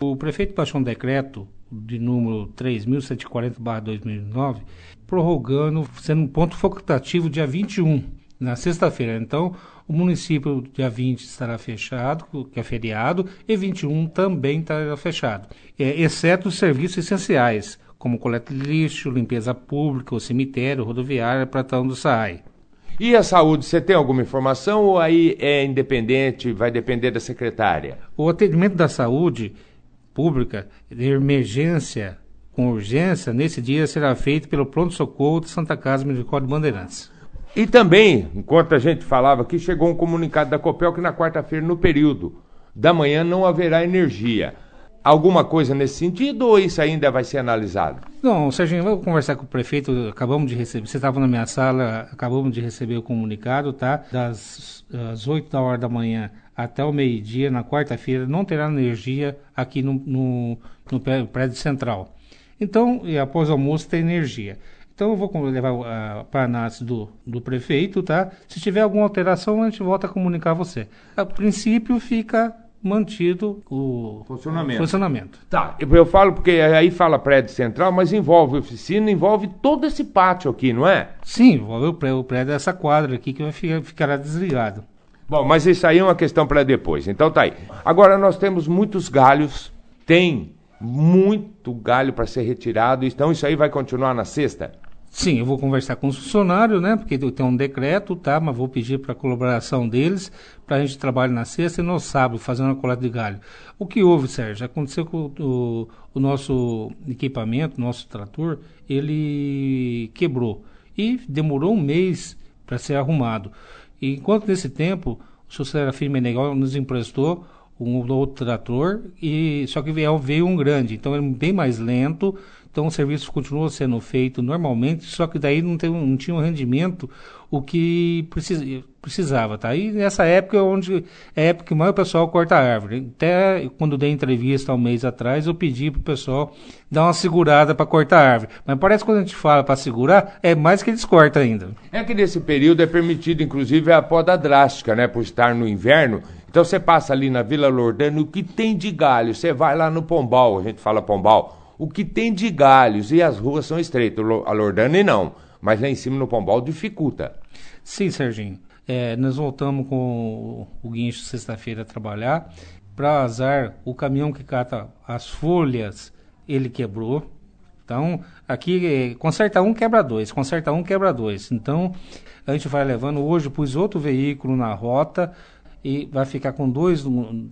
O prefeito baixou um decreto de número 3.140/2009, prorrogando, sendo um ponto facultativo dia 21, na sexta-feira. Então, o município dia 20 estará fechado, que é feriado, e 21 também estará fechado, exceto os serviços essenciais, como coleta de lixo, limpeza pública, o cemitério, rodoviária, Pratão do SAAI. E a saúde, você tem alguma informação ou aí é independente, vai depender da secretária? O atendimento da saúde pública de emergência com urgência, nesse dia será feito pelo pronto-socorro de Santa Casa Misericórdia de Bandeirantes. E também, enquanto a gente falava aqui, chegou um comunicado da Copel que na quarta-feira, no período da manhã, não haverá energia. Alguma coisa nesse sentido ou isso ainda vai ser analisado? Não, Serginho, eu vou conversar com o prefeito, acabamos de receber, você estava na minha sala, acabamos de receber o comunicado, tá? Das 8 da hora da manhã até o meio-dia, na quarta-feira, não terá energia aqui no prédio central. Então, e após o almoço tem energia. Então eu vou levar para a análise do prefeito, tá? Se tiver alguma alteração, a gente volta a comunicar a você. A princípio fica mantido o funcionamento. Tá, eu falo porque aí fala prédio central, mas envolve oficina, envolve todo esse pátio aqui, não é? Sim, envolve o prédio dessa quadra aqui que ficará desligado. Bom, mas isso aí é uma questão para depois, então tá aí. Agora nós temos muitos galhos, tem muito galho para ser retirado, então isso aí vai continuar na sexta? Sim, eu vou conversar com os funcionários, né? Porque tem um decreto, tá? Mas vou pedir para a colaboração deles para a gente trabalhar na sexta e no sábado, fazendo a coleta de galho. O que houve, Sérgio? Aconteceu com o nosso equipamento, nosso trator, ele quebrou e demorou um mês para ser arrumado. E enquanto nesse tempo, o senhor Serafim Menegal nos emprestou um outro trator, só que veio um grande, então é bem mais lento. Então o serviço continuou sendo feito normalmente, só que daí não tinha um rendimento o que precisava, tá? E nessa época é a época que mais o pessoal corta a árvore. Até quando dei entrevista há um mês atrás, eu pedi pro pessoal dar uma segurada para cortar a árvore. Mas parece que quando a gente fala para segurar, é mais que eles cortam ainda. É que nesse período é permitido, inclusive, a poda drástica, né? Por estar no inverno. Então você passa ali na Vila Lordano, o que tem de galho? Você vai lá no Pombal, a gente fala Pombal. O que tem de galhos, e as ruas são estreitas, a Lordane não, mas lá em cima no Pombal dificulta. Sim, Serginho, nós voltamos com o guincho sexta-feira a trabalhar, para azar, o caminhão que cata as folhas, ele quebrou, então aqui conserta um, quebra dois, conserta um, quebra dois, então a gente vai levando, hoje pus outro veículo na rota, e vai ficar com dois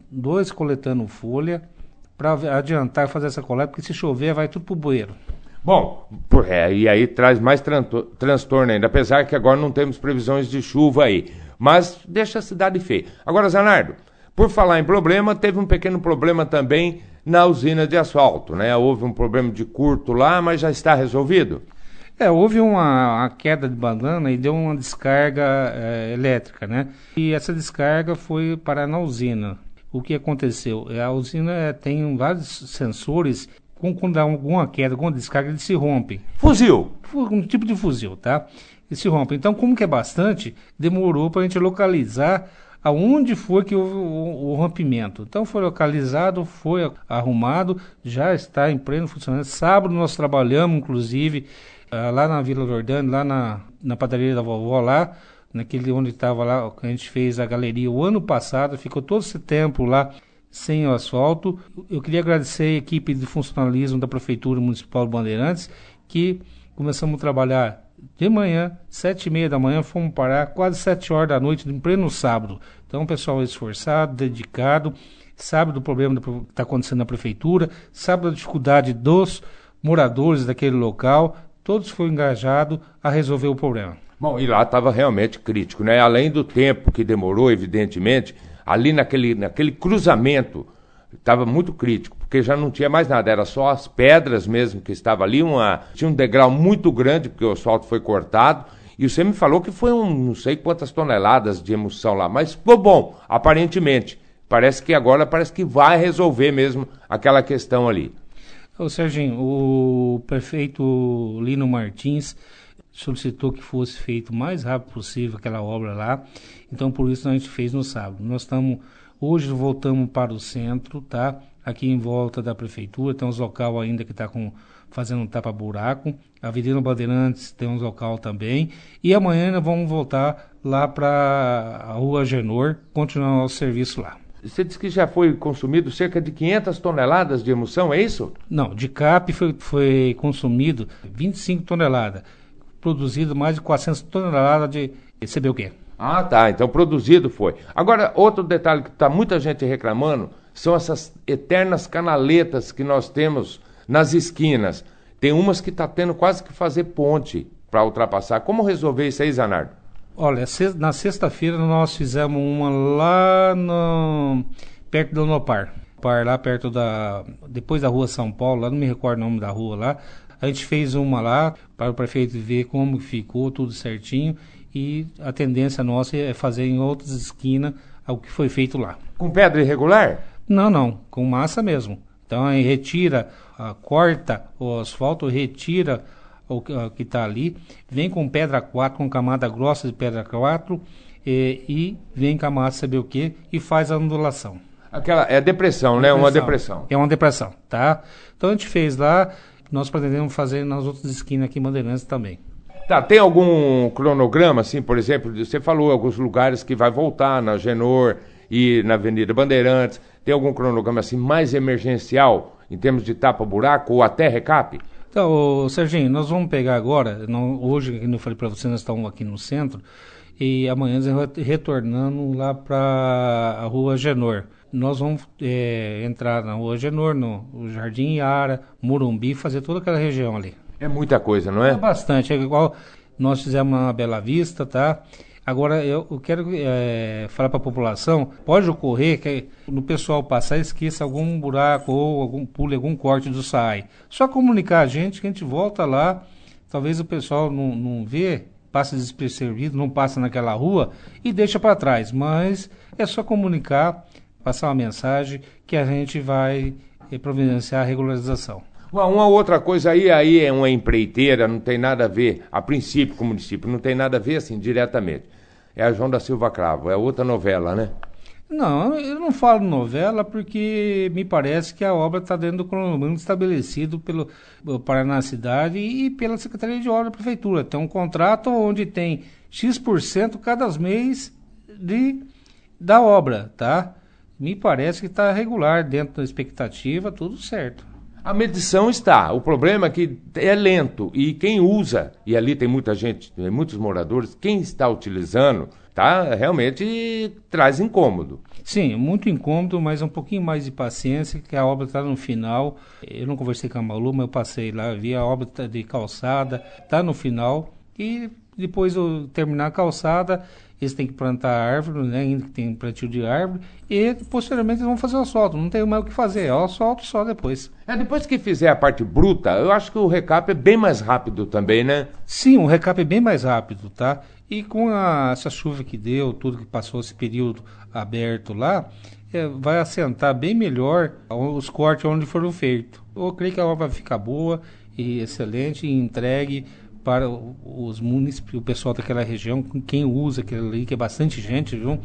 coletando folha, para adiantar fazer essa coleta, porque se chover vai tudo pro bueiro. Bom, e aí traz mais transtorno ainda, apesar que agora não temos previsões de chuva aí, mas deixa a cidade feia. Agora, Zanardo, por falar em problema, teve um pequeno problema também na usina de asfalto, né? Houve um problema de curto lá, mas já está resolvido? Houve uma queda de banana e deu uma descarga elétrica, né? E essa descarga foi parar na usina. O que aconteceu? A usina tem vários sensores, quando dá alguma queda, alguma descarga, ele se rompe. Fuzil? Um tipo de fuzil, tá? Ele se rompe. Então, como que é bastante, demorou para a gente localizar aonde foi que houve o rompimento. Então, foi localizado, foi arrumado, já está em pleno funcionamento. Sábado nós trabalhamos, inclusive, lá na Vila Lordano, lá na padaria da vovó, lá, naquele onde estava lá, que a gente fez a galeria o ano passado, ficou todo esse tempo lá sem o asfalto. Eu queria agradecer a equipe de funcionalismo da Prefeitura Municipal de Bandeirantes, que começamos a trabalhar de manhã, 7h30 da manhã, fomos parar quase 7 horas da noite, em pleno sábado. Então, o pessoal esforçado, dedicado, sabe do problema que está acontecendo na Prefeitura, sabe da dificuldade dos moradores daquele local, todos foram engajados a resolver o problema. Bom, e lá estava realmente crítico, né? Além do tempo que demorou, evidentemente, ali naquele cruzamento estava muito crítico, porque já não tinha mais nada, era só as pedras mesmo que estava ali, tinha um degrau muito grande, porque o asfalto foi cortado, e você me falou que foi não sei quantas toneladas de emulsão lá, mas ficou bom, aparentemente. Parece que vai resolver mesmo aquela questão ali. Ô Serginho, o prefeito Lino Martins solicitou que fosse feito o mais rápido possível aquela obra lá, então por isso a gente fez no sábado. Hoje voltamos para o centro, tá? aqui em volta da prefeitura, tem uns local ainda que está fazendo um tapa-buraco. A Avenida Bandeirantes tem uns local também. E amanhã nós vamos voltar lá para a Rua Agenor, continuar o nosso serviço lá. Você disse que já foi consumido cerca de 500 toneladas de emulsão, é isso? Não, de CAP foi consumido 25 toneladas. Produzido mais de 400 toneladas de CBUQ. Ah, tá. Então produzido foi. Agora, outro detalhe que está muita gente reclamando são essas eternas canaletas que nós temos nas esquinas. Tem umas que está tendo quase que fazer ponte para ultrapassar. Como resolver isso aí, Zanardo? Olha, na sexta-feira nós fizemos uma lá perto do Unopar. Lá perto depois da Rua São Paulo, lá não me recordo o nome da rua lá. A gente fez uma lá para o prefeito ver como ficou, tudo certinho. E a tendência nossa é fazer em outras esquinas o que foi feito lá. Com pedra irregular? Não, com massa mesmo. Então aí retira, corta o asfalto, retira o que está ali, vem com pedra 4, com camada grossa de pedra 4 e vem com a massa, saber o que, e faz a ondulação. Aquela é depressão, né? Uma depressão. É uma depressão, tá? Então a gente fez lá, nós pretendemos fazer nas outras esquinas aqui em Bandeirantes também. Tá, tem algum cronograma, assim, por exemplo, você falou alguns lugares que vai voltar na Agenor e na Avenida Bandeirantes, tem algum cronograma assim mais emergencial em termos de tapa-buraco ou até recap? Então, Serginho, nós vamos pegar agora, hoje, como eu falei para você, nós estamos aqui no centro, e amanhã nós retornando lá para a Rua Agenor. Nós vamos entrar na Rua Agenor, no Jardim Iara, Morumbi, fazer toda aquela região ali. É muita coisa, não é? É bastante, é igual nós fizemos na Bela Vista, tá? Agora, eu quero falar para a população, pode ocorrer que no pessoal passar esqueça algum buraco ou pule algum corte do SAI. Só comunicar a gente que a gente volta lá, talvez o pessoal não vê, passa despercebido, não passa naquela rua e deixa para trás. Mas é só comunicar, passar uma mensagem que a gente vai providenciar a regularização. Uma outra coisa aí é uma empreiteira, não tem nada a ver, a princípio com o município, não tem nada a ver assim diretamente. É a João da Silva Cravo, é outra novela, né? Não, eu não falo novela porque me parece que a obra está dentro do cronograma estabelecido pelo Paraná Cidade e pela Secretaria de Obras da Prefeitura. Tem um contrato onde tem X% cada mês da obra, tá? Me parece que está regular dentro da expectativa, tudo certo. A medição está, o problema é que é lento e quem usa, e ali tem muita gente, tem muitos moradores, quem está utilizando, tá, realmente traz incômodo. Sim, muito incômodo, mas um pouquinho mais de paciência, que a obra está no final. Eu não conversei com a Malu, mas eu passei lá, vi a obra de calçada, está no final, e depois de terminar a calçada, eles têm que plantar árvore, né? Ainda que tem plantio de árvore, e posteriormente eles vão fazer o asfalto. Não tem mais o que fazer, é o asfalto só depois. Depois que fizer a parte bruta, eu acho que o recap é bem mais rápido também, né? Sim, o recap é bem mais rápido, tá? E com essa chuva que deu, tudo que passou esse período aberto lá, vai assentar bem melhor os cortes onde foram feitos. Eu creio que a obra vai ficar boa e excelente e entregue para os municípios, o pessoal daquela região, quem usa aquilo ali, que é bastante gente, viu?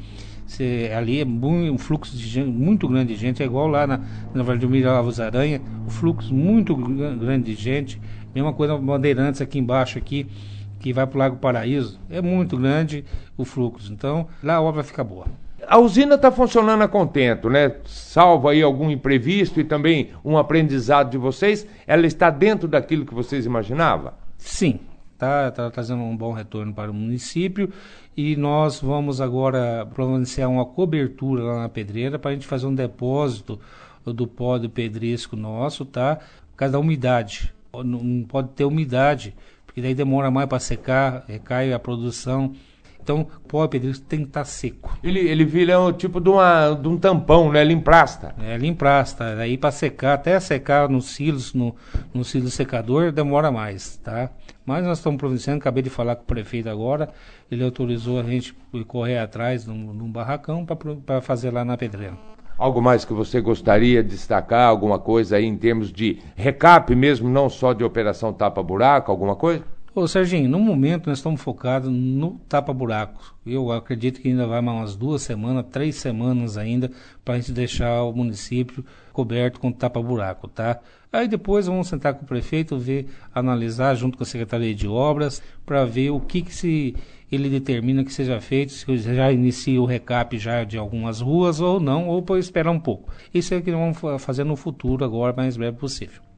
Ali é um fluxo de gente, muito grande de gente, é igual lá na Vladimir Alves Aranha, o fluxo muito grande de gente, mesma coisa Bandeirantes aqui embaixo, aqui, que vai para o Lago Paraíso, é muito grande o fluxo, então lá a obra fica boa. A usina está funcionando a contento, né? Salvo aí algum imprevisto e também um aprendizado de vocês, ela está dentro daquilo que vocês imaginavam? Sim. Está trazendo um bom retorno para o município e nós vamos agora providenciar uma cobertura lá na pedreira para a gente fazer um depósito do pó do pedresco nosso, tá? Por causa da umidade. Não pode ter umidade, porque daí demora mais para secar, recai a produção. Então, o pó pedresco tem que estar seco. Ele vira um tipo de um tampão, né? Ele emprasta. Ele emprasta. Aí para secar, até secar nos silos, no silo secador, demora mais, tá? Mas nós estamos providenciando, acabei de falar com o prefeito agora, ele autorizou a gente correr atrás num barracão para fazer lá na pedreira. Algo mais que você gostaria de destacar, alguma coisa aí em termos de recap mesmo, não só de operação tapa-buraco, alguma coisa? Ô Serginho, no momento nós estamos focados no tapa-buraco. Eu acredito que ainda vai mais umas 2 semanas, 3 semanas ainda, para a gente deixar o município coberto com tapa-buraco, tá? Aí depois vamos sentar com o prefeito, ver, analisar junto com a Secretaria de Obras, para ver o que ele determina que seja feito, se já inicia o recap já de algumas ruas ou não, ou para esperar um pouco. Isso é o que nós vamos fazer no futuro agora, mais breve possível.